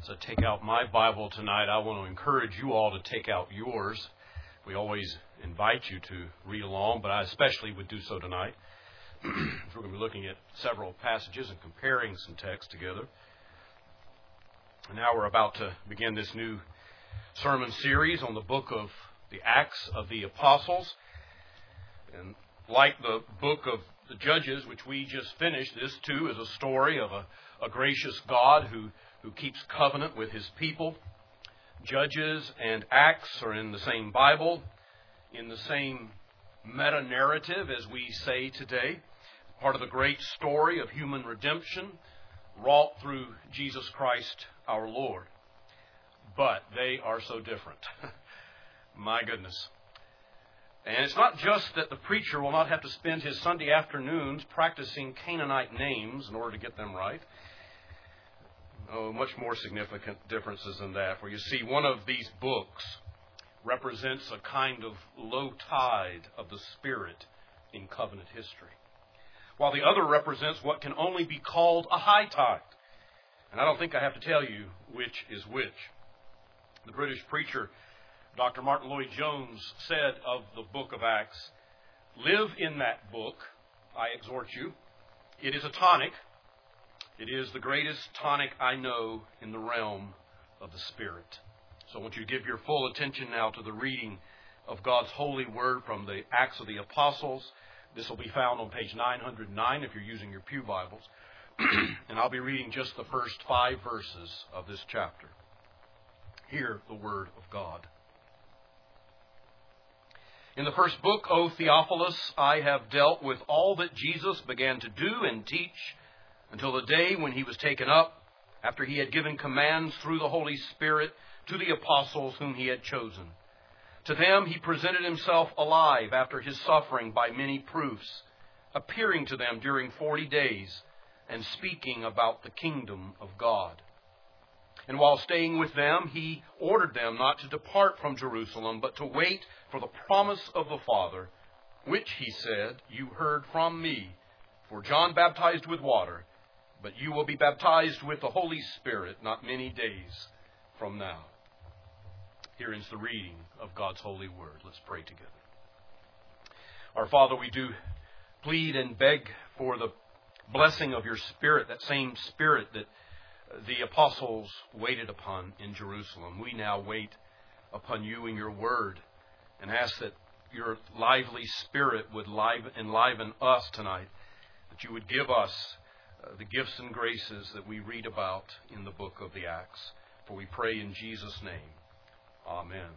As I take out my Bible tonight, I want to encourage you all to take out yours. We always invite you to read along, but I especially would do so tonight. We're going to be looking at several passages and comparing some texts together. And now we're about to begin this new sermon series on the book of the Acts of the Apostles. And like the book of the Judges, which we just finished, this too is a story of a gracious God who keeps covenant with His people. Judges and Acts are in the same Bible, in the same meta-narrative, as we say today. Part of the great story of human redemption wrought through Jesus Christ our Lord. But they are so different. My goodness. And it's not just that the preacher will not have to spend his Sunday afternoons practicing Canaanite names in order to get them right. Oh, much more significant differences than that. Where you see one of these books represents a kind of low tide of the Spirit in covenant history, while the other represents what can only be called a high tide. And I don't think I have to tell you which is which. The British preacher, Dr. Martin Lloyd-Jones, said of the book of Acts, "Live in that book, I exhort you. It is a tonic. It is the greatest tonic I know in the realm of the Spirit." So I want you to give your full attention now to the reading of God's holy word from the Acts of the Apostles. This will be found on page 909 if you're using your pew Bibles. And I'll be reading just the first 5 verses of this chapter. Hear the word of God. In the first book, O Theophilus, I have dealt with all that Jesus began to do and teach until the day when He was taken up, after He had given commands through the Holy Spirit to the apostles whom He had chosen. To them He presented Himself alive after His suffering by many proofs, appearing to them during 40 days and speaking about the kingdom of God. And while staying with them, He ordered them not to depart from Jerusalem, but to wait for the promise of the Father, which, He said, you heard from me. For John baptized with water, but you will be baptized with the Holy Spirit not many days from now. Here is the reading of God's holy word. Let's pray together. Our Father, we do plead and beg for the blessing of your Spirit, that same Spirit that the apostles waited upon in Jerusalem. We now wait upon you in your word and ask that your lively Spirit would enliven us tonight, that you would give us the gifts and graces that we read about in the book of the Acts. For we pray in Jesus' name. Amen.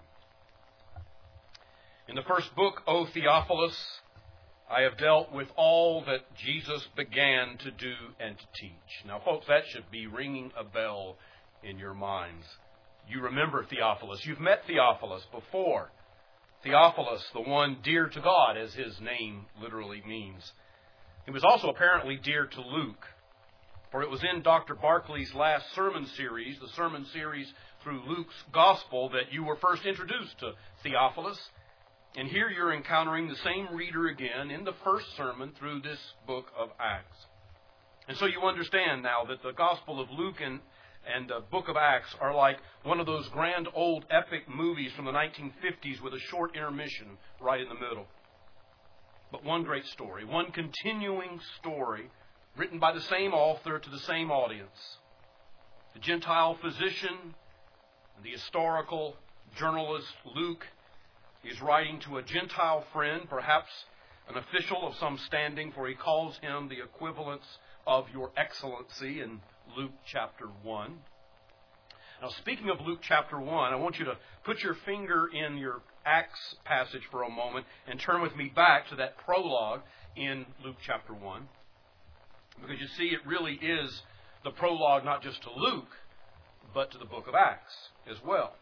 In the first book, O Theophilus, I have dealt with all that Jesus began to do and to teach. Now, folks, that should be ringing a bell in your minds. You remember Theophilus. You've met Theophilus before. Theophilus, the one dear to God, as his name literally means. He was also apparently dear to Luke, for it was in Dr. Barclay's last sermon series, the sermon series through Luke's Gospel, that you were first introduced to Theophilus. And here you're encountering the same reader again in the first sermon through this book of Acts. And so you understand now that the Gospel of Luke and the book of Acts are like one of those grand old epic movies from the 1950s with a short intermission right in the middle. But one great story, one continuing story written by the same author to the same audience. The Gentile physician, the historical journalist Luke, is writing to a Gentile friend, perhaps an official of some standing, for he calls him the equivalence of your excellency in Luke chapter 1. Now, speaking of Luke chapter 1, I want you to put your finger in your Acts passage for a moment and turn with me back to that prologue in Luke chapter 1. Because you see, it really is the prologue not just to Luke, but to the book of Acts as well.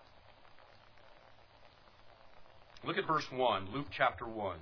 Look at verse 1, Luke chapter 1.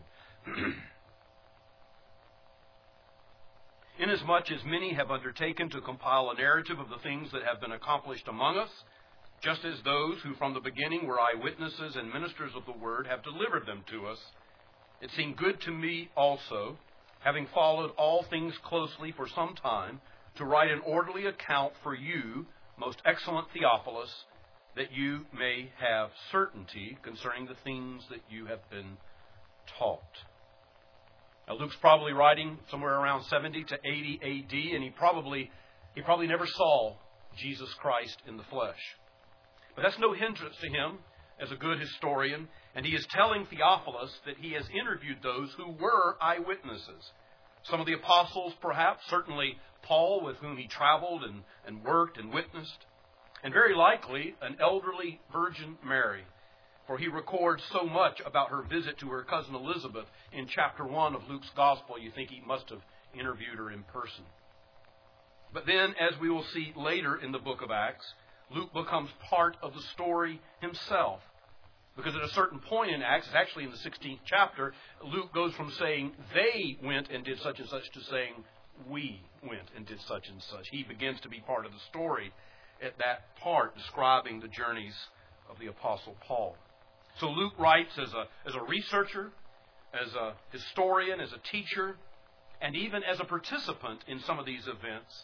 Inasmuch as many have undertaken to compile a narrative of the things that have been accomplished among us, just as those who from the beginning were eyewitnesses and ministers of the word have delivered them to us, it seemed good to me also, having followed all things closely for some time, to write an orderly account for you, most excellent Theophilus, that you may have certainty concerning the things that you have been taught. Now, Luke's probably writing somewhere around 70 to 80 A.D., and he probably never saw Jesus Christ in the flesh. But that's no hindrance to him as a good historian, and he is telling Theophilus that he has interviewed those who were eyewitnesses. Some of the apostles, perhaps, certainly Paul, with whom he traveled and worked and witnessed, and very likely an elderly Virgin Mary, for he records so much about her visit to her cousin Elizabeth in chapter 1 of Luke's Gospel, you think he must have interviewed her in person. But then, as we will see later in the book of Acts, Luke becomes part of the story himself. Because at a certain point in Acts, it's actually in the 16th chapter, Luke goes from saying they went and did such and such to saying we went and did such and such. He begins to be part of the story at that part describing the journeys of the Apostle Paul. So Luke writes as a researcher, as a historian, as a teacher, and even as a participant in some of these events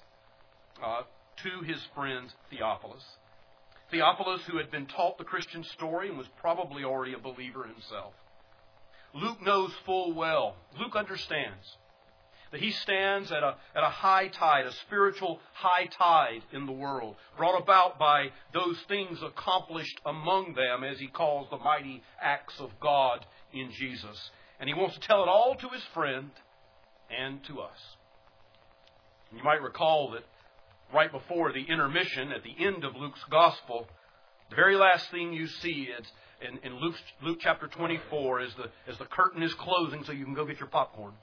to his friend Theophilus. Theophilus, who had been taught the Christian story and was probably already a believer himself. Luke knows full well, Luke understands that he stands at a high tide, a spiritual high tide in the world, brought about by those things accomplished among them, as he calls the mighty acts of God in Jesus. And he wants to tell it all to his friend and to us. And you might recall that right before the intermission at the end of Luke's Gospel, the very last thing you see is in Luke chapter 24, as the curtain is closing so you can go get your popcorn,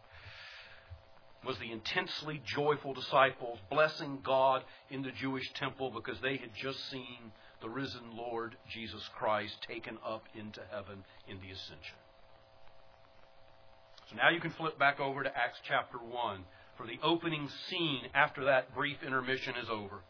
was the intensely joyful disciples blessing God in the Jewish temple because they had just seen the risen Lord Jesus Christ taken up into heaven in the ascension. So now you can flip back over to Acts chapter 1 for the opening scene after that brief intermission is over.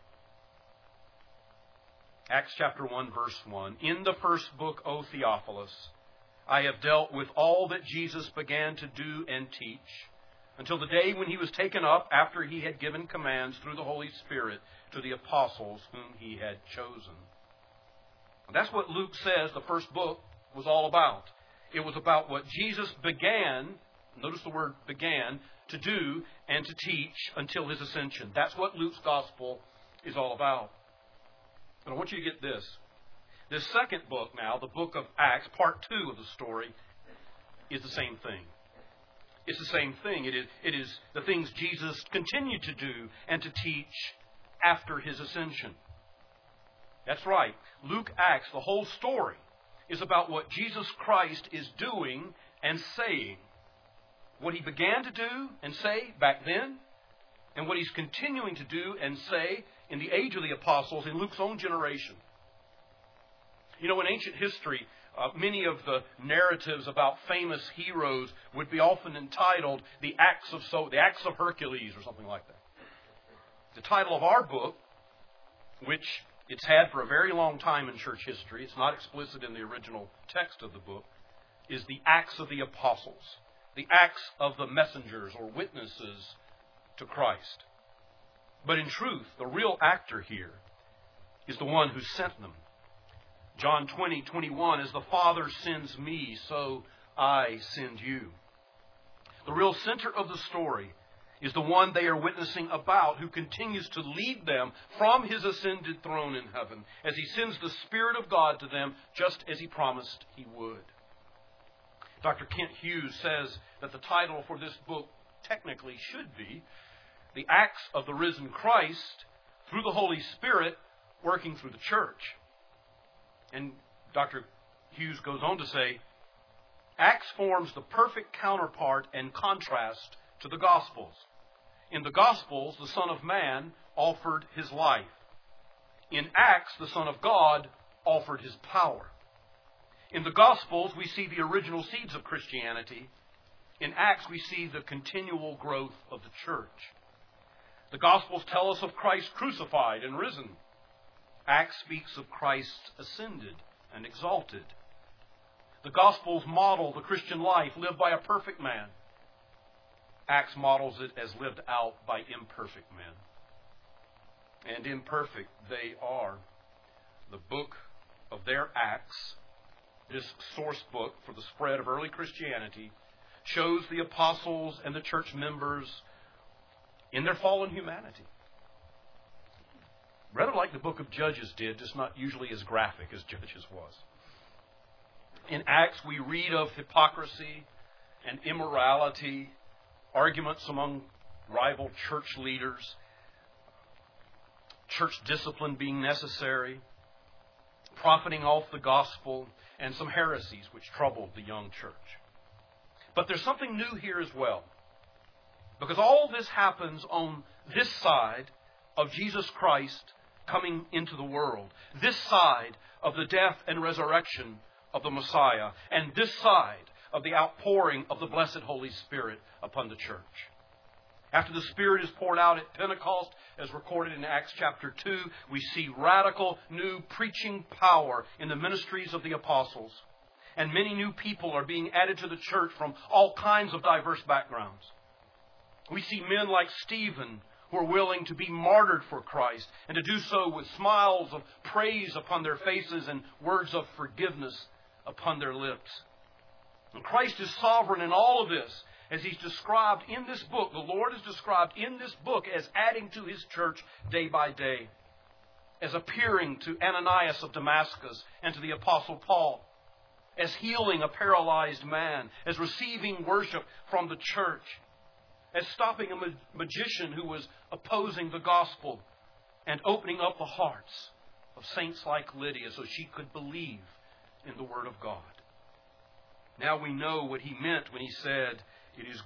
Acts chapter 1, verse 1. In the first book, O Theophilus, I have dealt with all that Jesus began to do and teach, until the day when he was taken up after he had given commands through the Holy Spirit to the apostles whom he had chosen. And that's what Luke says the first book was all about. It was about what Jesus began, notice the word began, to do and to teach until his ascension. That's what Luke's Gospel is all about. But I want you to get this. This second book now, the book of Acts, part 2 of the story, is the same thing. It's the same thing. It is the things Jesus continued to do and to teach after his ascension. That's right. Luke Acts, the whole story, is about what Jesus Christ is doing and saying. What he began to do and say back then, and what he's continuing to do and say in the age of the apostles in Luke's own generation. You know, in ancient history, many of the narratives about famous heroes would be often entitled the Acts of Hercules or something like that. The title of our book, which it's had for a very long time in church history, it's not explicit in the original text of the book, is the Acts of the Apostles. The Acts of the Messengers or Witnesses to Christ. But in truth, the real actor here is the one who sent them. John 20:21, as the Father sends me, so I send you. The real center of the story is the one they are witnessing about, who continues to lead them from his ascended throne in heaven as he sends the Spirit of God to them just as he promised he would. Dr. Kent Hughes says that the title for this book technically should be The Acts of the Risen Christ through the Holy Spirit working through the church. And Dr. Hughes goes on to say, Acts forms the perfect counterpart and contrast to the Gospels. In the Gospels, the Son of Man offered his life. In Acts, the Son of God offered his power. In the Gospels, we see the original seeds of Christianity. In Acts, we see the continual growth of the church. The Gospels tell us of Christ crucified and risen. Acts speaks of Christ ascended and exalted. The Gospels model the Christian life lived by a perfect man. Acts models it as lived out by imperfect men. and imperfect they are. The book of their Acts, this source book for the spread of early Christianity, shows the apostles and the church members in their fallen humanity. Rather like the book of Judges did, just not usually as graphic as Judges was. In Acts, we read of hypocrisy and immorality, arguments among rival church leaders, church discipline being necessary, profiting off the gospel, and some heresies which troubled the young church. But there's something new here as well. Because all this happens on this side of Jesus Christ coming into the world. This side of the death and resurrection of the Messiah. And this side of the outpouring of the blessed Holy Spirit upon the church. After the Spirit is poured out at Pentecost, as recorded in Acts chapter 2, we see radical new preaching power in the ministries of the apostles. And many new people are being added to the church from all kinds of diverse backgrounds. We see men like Stephen who are willing to be martyred for Christ and to do so with smiles of praise upon their faces and words of forgiveness upon their lips. And Christ is sovereign in all of this. As He's described in this book, the Lord is described in this book as adding to His church day by day. As appearing to Ananias of Damascus and to the Apostle Paul. As healing a paralyzed man. As receiving worship from the church. As stopping a magician who was opposing the gospel. And opening up the hearts of saints like Lydia so she could believe in the Word of God. Now we know what He meant when He said, "It is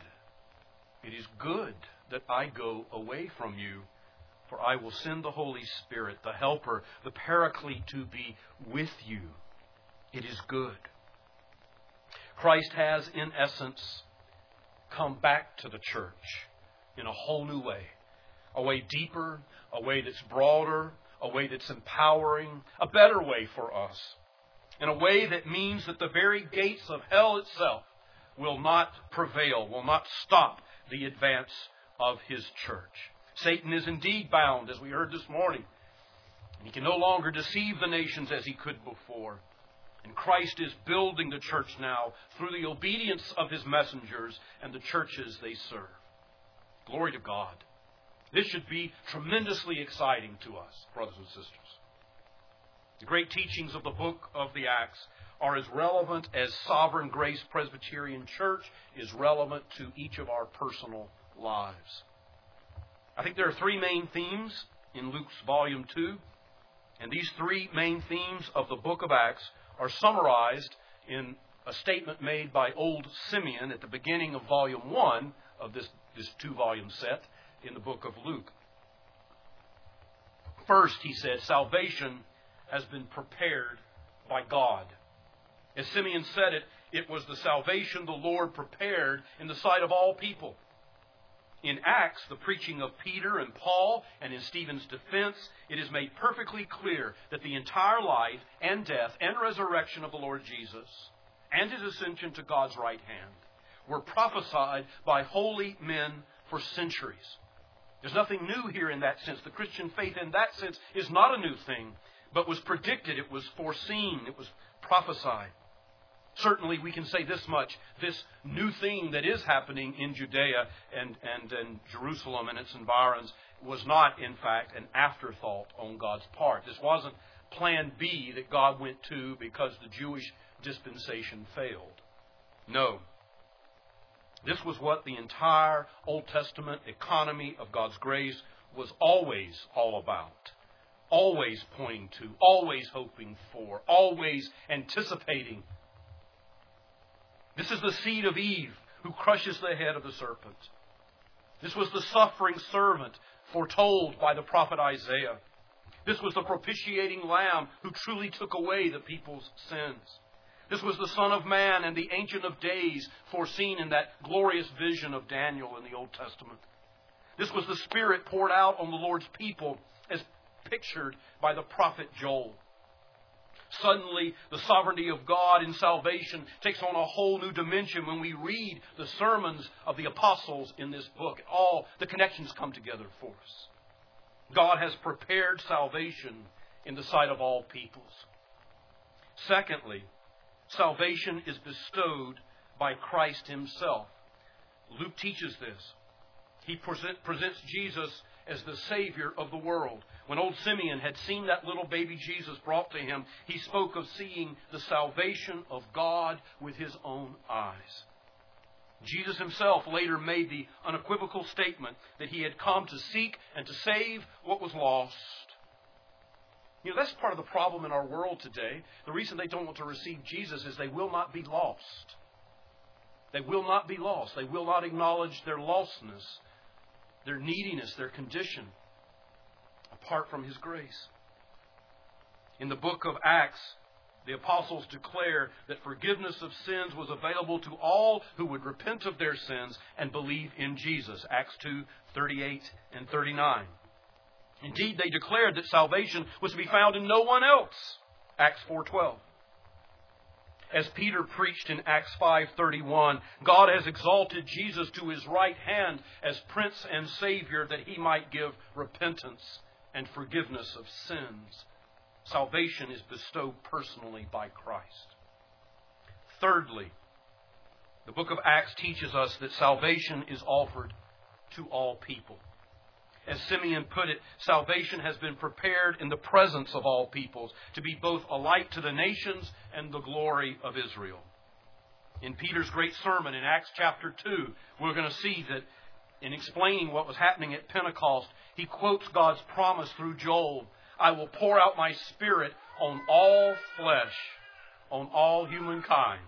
good that I go away from you, for I will send the Holy Spirit, the Helper, the Paraclete, to be with you." It is good. Christ has, in essence, come back to the church in a whole new way. A way deeper, a way that's broader, a way that's empowering, a better way for us. In a way that means that the very gates of hell itself will not prevail, will not stop the advance of His church. Satan is indeed bound, as we heard this morning. He can no longer deceive the nations as he could before. And Christ is building the church now through the obedience of His messengers and the churches they serve. Glory to God. This should be tremendously exciting to us, brothers and sisters. The great teachings of the book of the Acts are as relevant as Sovereign Grace Presbyterian Church is relevant to each of our personal lives. I think there are three main themes in Luke's volume 2. And these three main themes of the book of Acts are summarized in a statement made by old Simeon at the beginning of volume 1 of this 2-volume set in the book of Luke. First, he said, salvation has been prepared by God. As Simeon said it, it was the salvation the Lord prepared in the sight of all people. In Acts, the preaching of Peter and Paul, and in Stephen's defense, it is made perfectly clear that the entire life and death and resurrection of the Lord Jesus and His ascension to God's right hand were prophesied by holy men for centuries. There's nothing new here in that sense. The Christian faith in that sense is not a new thing, but was predicted, it was foreseen, it was prophesied. Certainly we can say this much, this new thing that is happening in Judea and in Jerusalem and its environs was not, in fact, an afterthought on God's part. This wasn't plan B that God went to because the Jewish dispensation failed. No. This was what the entire Old Testament economy of God's grace was always all about. Always pointing to, always hoping for, always anticipating. This is the seed of Eve who crushes the head of the serpent. This was the suffering servant foretold by the prophet Isaiah. This was the propitiating lamb who truly took away the people's sins. This was the Son of Man and the Ancient of Days foreseen in that glorious vision of Daniel in the Old Testament. This was the Spirit poured out on the Lord's people as pictured by the prophet Joel. Suddenly, the sovereignty of God in salvation takes on a whole new dimension when we read the sermons of the apostles in this book. All the connections come together for us. God has prepared salvation in the sight of all peoples. Secondly, salvation is bestowed by Christ Himself. Luke teaches this. He presents Jesus as the Savior of the world. When old Simeon had seen that little baby Jesus brought to him, he spoke of seeing the salvation of God with his own eyes. Jesus Himself later made the unequivocal statement that He had come to seek and to save what was lost. You know, that's part of the problem in our world today. The reason they don't want to receive Jesus is they will not be lost. They will not be lost. They will not acknowledge their lostness, their neediness, their condition, apart from His grace. In the book of Acts, the apostles declare that forgiveness of sins was available to all who would repent of their sins and believe in Jesus. Acts 2:38 and 39. Indeed, they declared that salvation was to be found in no one else. Acts 4:12. As Peter preached in Acts 5:31, God has exalted Jesus to His right hand as Prince and Savior that He might give repentance and forgiveness of sins. Salvation is bestowed personally by Christ. Thirdly, the book of Acts teaches us that salvation is offered to all people. As Simeon put it, salvation has been prepared in the presence of all peoples to be both a light to the nations and the glory of Israel. In Peter's great sermon in Acts chapter 2, we're going to see that in explaining what was happening at Pentecost, he quotes God's promise through Joel, "I will pour out my Spirit on all flesh, on all humankind."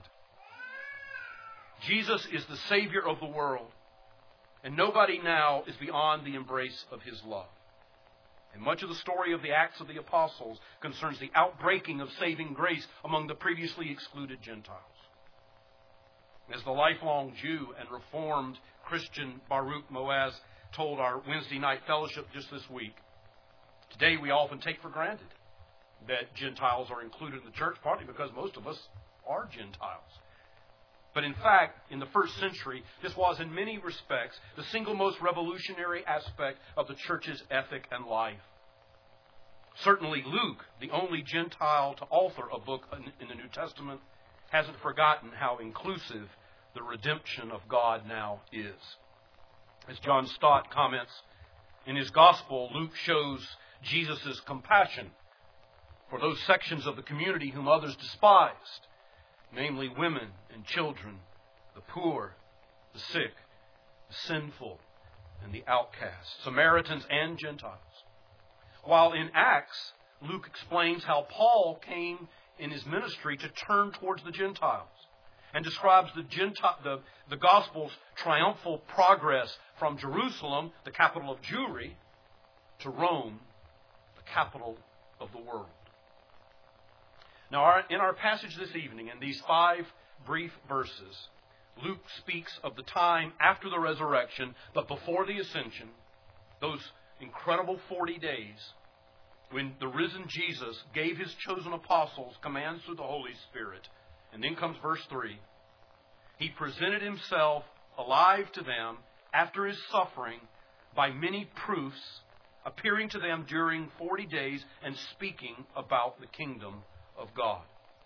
Jesus is the Savior of the world. And nobody now is beyond the embrace of His love. And much of the story of the Acts of the Apostles concerns the outbreaking of saving grace among the previously excluded Gentiles. As the lifelong Jew and Reformed Christian Baruch Moaz told our Wednesday night fellowship just this week, today we often take for granted that Gentiles are included in the church, partly because most of us are Gentiles. But in fact, in the first century, this was in many respects the single most revolutionary aspect of the church's ethic and life. Certainly Luke, the only Gentile to author a book in the New Testament, hasn't forgotten how inclusive the redemption of God now is. As John Stott comments, in his gospel, Luke shows Jesus' compassion for those sections of the community whom others despised, namely women and children, the poor, the sick, the sinful, and the outcast, Samaritans and Gentiles. While in Acts, Luke explains how Paul came in his ministry to turn towards the Gentiles and describes the gospel's triumphal progress from Jerusalem, the capital of Jewry, to Rome, the capital of the world. Now, in our passage this evening, in these 5 brief verses, Luke speaks of the time after the resurrection, but before the ascension, those incredible 40 days when the risen Jesus gave His chosen apostles commands through the Holy Spirit. And then comes verse 3. He presented Himself alive to them after His suffering by many proofs, appearing to them during 40 days and speaking about the kingdom of God.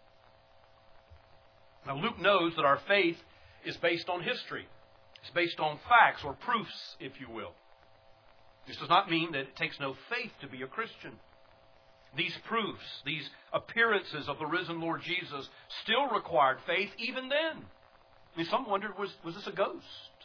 Now, Luke knows that our faith is based on history. It's based on facts or proofs, if you will. This does not mean that it takes no faith to be a Christian. These proofs, these appearances of the risen Lord Jesus still required faith even then. I mean, some wondered, was this a ghost?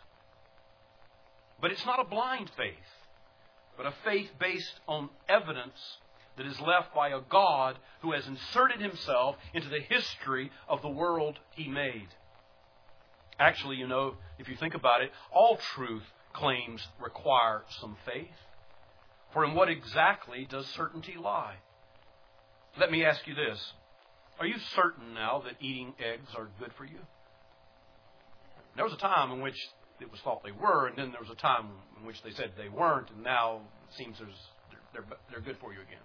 But it's not a blind faith, but a faith based on evidence that is left by a God who has inserted Himself into the history of the world He made. Actually, you know, if you think about it, all truth claims require some faith. For in what exactly does certainty lie? Let me ask you this. Are you certain now that eating eggs are good for you? There was a time in which it was thought they were, and then there was a time in which they said they weren't, and now it seems they're good for you again.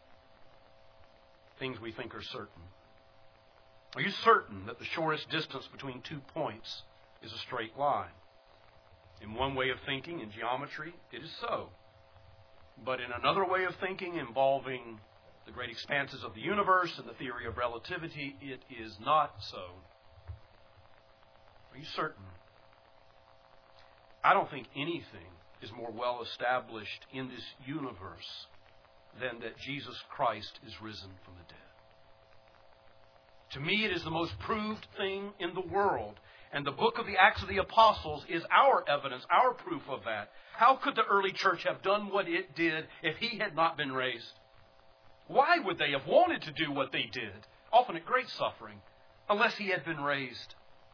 Things we think are certain. Are you certain that the shortest distance between 2 points is a straight line? In one way of thinking, in geometry, it is so. But in another way of thinking involving the great expanses of the universe and the theory of relativity, it is not so. Are you certain? I don't think anything is more well established in this universe than that Jesus Christ is risen from the dead. To me, it is the most proved thing in the world. And the book of the Acts of the Apostles is our evidence, our proof of that. How could the early church have done what it did if he had not been raised? Why would they have wanted to do what they did, often at great suffering, unless he had been raised?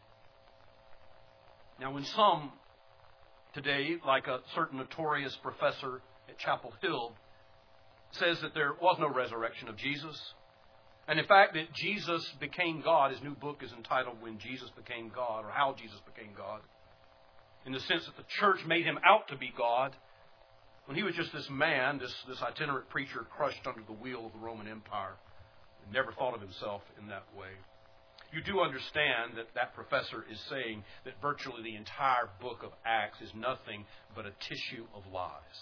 Now, when some today, like a certain notorious professor at Chapel Hill, says that there was no resurrection of Jesus, and in fact that Jesus became God, his new book is entitled When Jesus Became God, or How Jesus Became God, in the sense that the church made him out to be God, when he was just this man, this itinerant preacher crushed under the wheel of the Roman Empire, and never thought of himself in that way. You do understand that that professor is saying that virtually the entire book of Acts is nothing but a tissue of lies.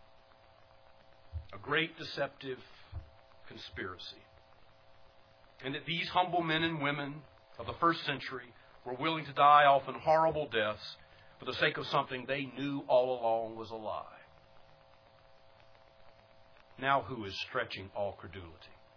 A great deceptive conspiracy. And that these humble men and women of the first century were willing to die often horrible deaths for the sake of something they knew all along was a lie. Now who is stretching all credulity?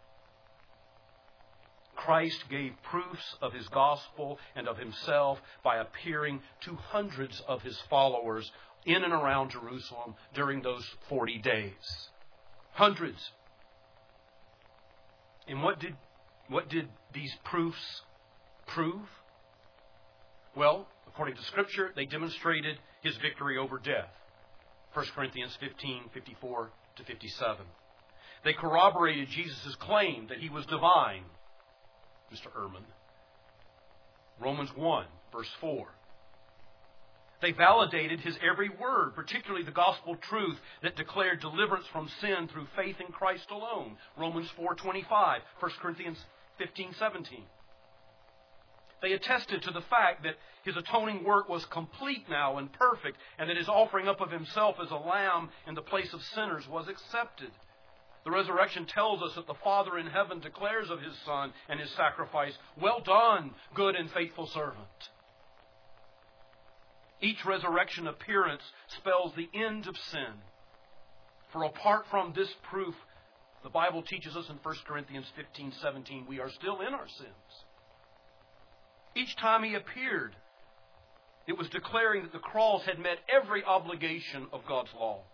Christ gave proofs of his gospel and of himself by appearing to hundreds of his followers in and around Jerusalem during those 40 days. Hundreds. And what did these proofs prove? Well, according to Scripture, they demonstrated his victory over death. 1 Corinthians 15:54 to 57. They corroborated Jesus' claim that he was divine. Mr. Ehrman. Romans 1, verse 4. They validated his every word, particularly the gospel truth that declared deliverance from sin through faith in Christ alone. Romans 4:25, 1 Corinthians 15:17. They attested to the fact that his atoning work was complete now and perfect, and that his offering up of himself as a lamb in the place of sinners was accepted. The resurrection tells us that the Father in heaven declares of his Son and his sacrifice, "Well done, good and faithful servant." Each resurrection appearance spells the end of sin. For apart from this proof, the Bible teaches us in 1 Corinthians 15:17, we are still in our sins. Each time he appeared, it was declaring that the cross had met every obligation of God's law.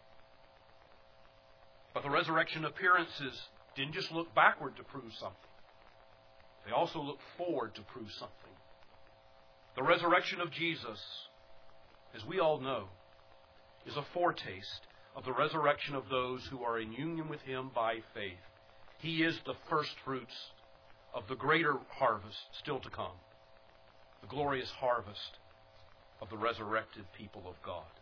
But the resurrection appearances didn't just look backward to prove something. They also looked forward to prove something. The resurrection of Jesus, as we all know, is a foretaste of the resurrection of those who are in union with him by faith. He is the first fruits of the greater harvest still to come, the glorious harvest of the resurrected people of God.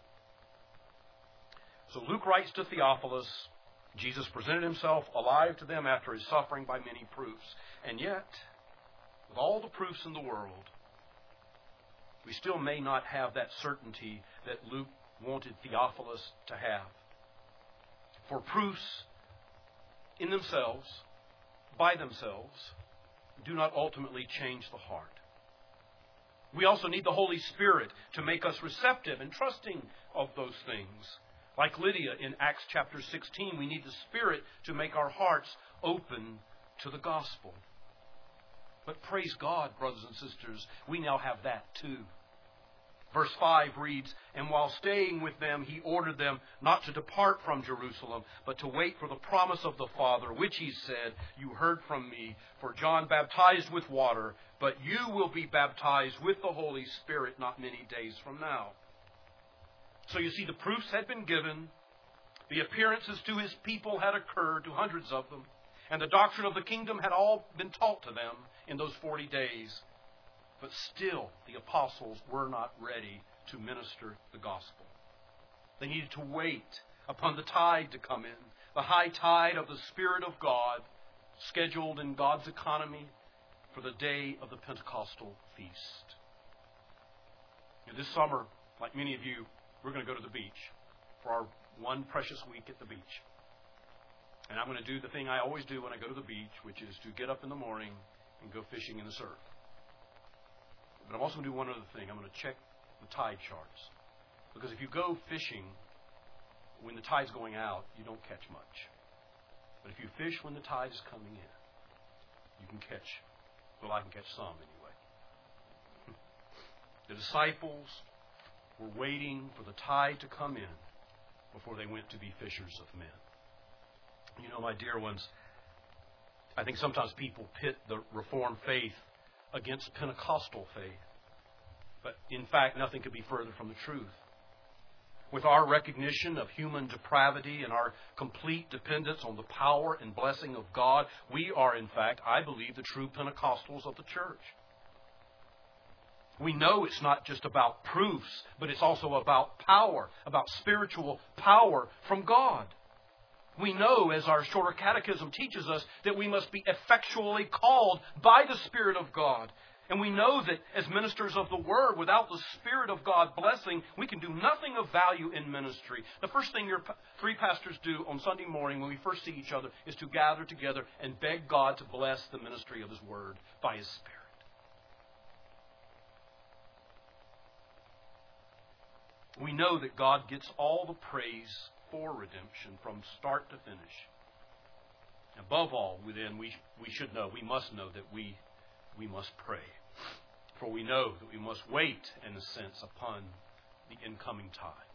So Luke writes to Theophilus, Jesus presented himself alive to them after his suffering by many proofs. And yet, with all the proofs in the world, we still may not have that certainty that Luke wanted Theophilus to have. For proofs in themselves, by themselves, do not ultimately change the heart. We also need the Holy Spirit to make us receptive and trusting of those things. Like Lydia in Acts chapter 16, we need the Spirit to make our hearts open to the gospel. But praise God, brothers and sisters, we now have that too. Verse 5 reads, "And while staying with them, he ordered them not to depart from Jerusalem, but to wait for the promise of the Father, which he said, 'You heard from me, for John baptized with water, but you will be baptized with the Holy Spirit not many days from now.'" So you see, the proofs had been given, the appearances to his people had occurred, to hundreds of them, and the doctrine of the kingdom had all been taught to them in those 40 days. But still, the apostles were not ready to minister the gospel. They needed to wait upon the tide to come in, the high tide of the Spirit of God, scheduled in God's economy for the day of the Pentecostal feast. This summer, like many of you, we're going to go to the beach for our one precious week at the beach. And I'm going to do the thing I always do when I go to the beach, which is to get up in the morning and go fishing in the surf. But I'm also going to do one other thing. I'm going to check the tide charts. Because if you go fishing when the tide's going out, you don't catch much. But if you fish when the tide is coming in, you can catch. Well, I can catch some anyway. The disciples were waiting for the tide to come in before they went to be fishers of men. You know, my dear ones, I think sometimes people pit the Reformed faith against Pentecostal faith. But in fact, nothing could be further from the truth. With our recognition of human depravity and our complete dependence on the power and blessing of God, we are, in fact, I believe, the true Pentecostals of the church. We know it's not just about proofs, but it's also about power, about spiritual power from God. We know, as our shorter catechism teaches us, that we must be effectually called by the Spirit of God. And we know that as ministers of the Word, without the Spirit of God blessing, we can do nothing of value in ministry. The first thing your three pastors do on Sunday morning when we first see each other is to gather together and beg God to bless the ministry of His Word by His Spirit. We know that God gets all the praise for redemption from start to finish. Above all, then we must know that we must pray. For we know that we must wait, in a sense, upon the incoming tide.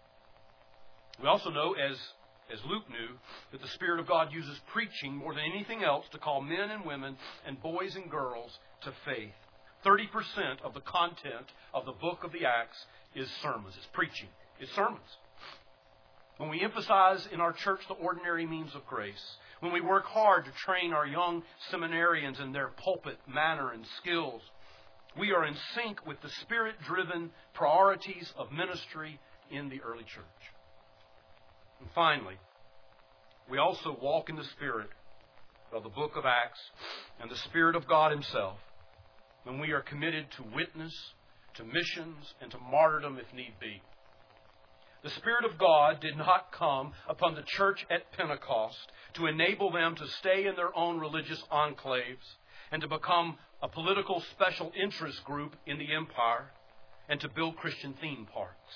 We also know, as Luke knew, that the Spirit of God uses preaching more than anything else to call men and women and boys and girls to faith. 30% of the content of the book of the Acts is sermons. It's preaching. It's sermons. When we emphasize in our church the ordinary means of grace, when we work hard to train our young seminarians in their pulpit manner and skills, we are in sync with the Spirit-driven priorities of ministry in the early church. And finally, we also walk in the Spirit of the book of Acts and the Spirit of God Himself when we are committed to witness, to missions, and to martyrdom if need be. The Spirit of God did not come upon the church at Pentecost to enable them to stay in their own religious enclaves and to become a political special interest group in the empire and to build Christian theme parks.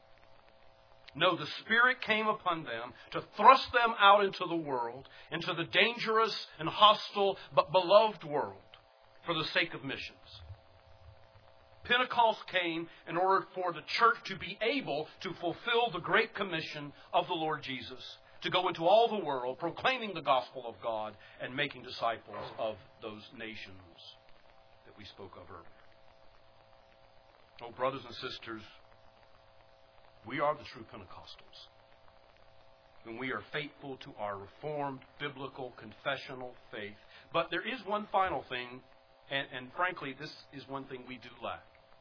No, the Spirit came upon them to thrust them out into the world, into the dangerous and hostile but beloved world for the sake of missions. Pentecost came in order for the church to be able to fulfill the Great Commission of the Lord Jesus, to go into all the world, proclaiming the gospel of God and making disciples of those nations that we spoke of earlier. Oh, brothers and sisters, we are the true Pentecostals. And we are faithful to our Reformed, biblical, confessional faith. But there is one final thing, and frankly, this is one thing we do lack.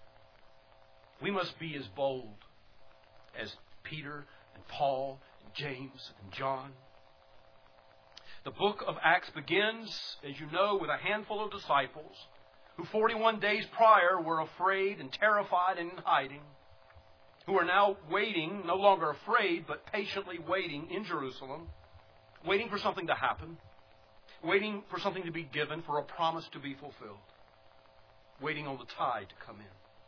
We must be as bold as Peter and Paul and James and John. The book of Acts begins, as you know, with a handful of disciples who 41 days prior were afraid and terrified and in hiding, who are now waiting, no longer afraid, but patiently waiting in Jerusalem, waiting for something to happen, waiting for something to be given, for a promise to be fulfilled, waiting on the tide to come in.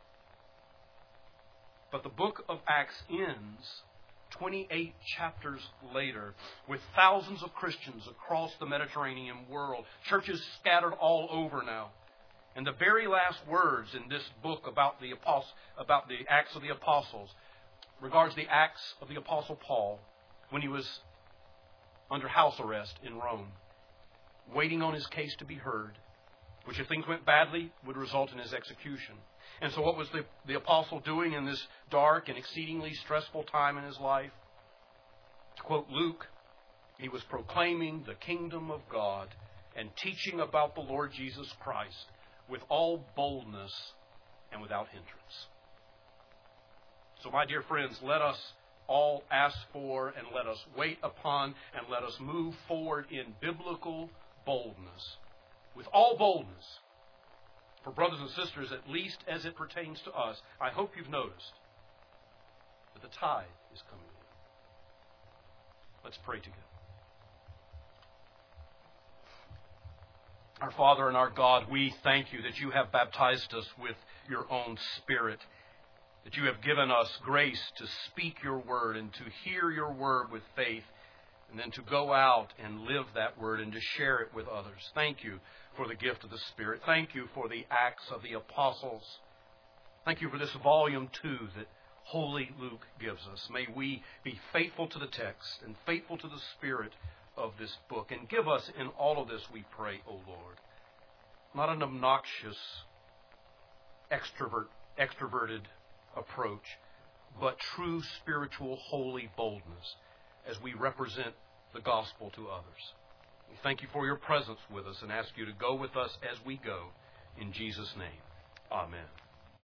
But the book of Acts ends 28 chapters later with thousands of Christians across the Mediterranean world, churches scattered all over now. And the very last words in this book about the Acts of the Apostles regards the Acts of the Apostle Paul when he was under house arrest in Rome, waiting on his case to be heard, which if things went badly would result in his execution. And so what was the apostle doing in this dark and exceedingly stressful time in his life? To quote Luke, he was proclaiming the kingdom of God and teaching about the Lord Jesus Christ with all boldness and without hindrance. So, my dear friends, let us all ask for and let us wait upon and let us move forward in biblical boldness, with all boldness. For brothers and sisters, at least as it pertains to us, I hope you've noticed that the tide is coming Let's pray together. Our Father and our God, we thank you that you have baptized us with your own Spirit, that you have given us grace to speak your word and to hear your word with faith, and then to go out and live that word and to share it with others. Thank you for the gift of the Spirit. Thank you for the Acts of the Apostles. Thank you for this volume 2 that Holy Luke gives us. May we be faithful to the text and faithful to the spirit of this book. And give us in all of this, we pray, O Lord, not an obnoxious, extroverted approach, but true spiritual holy boldness as we represent the gospel to others. We thank you for your presence with us and ask you to go with us as we go. In Jesus' name, amen.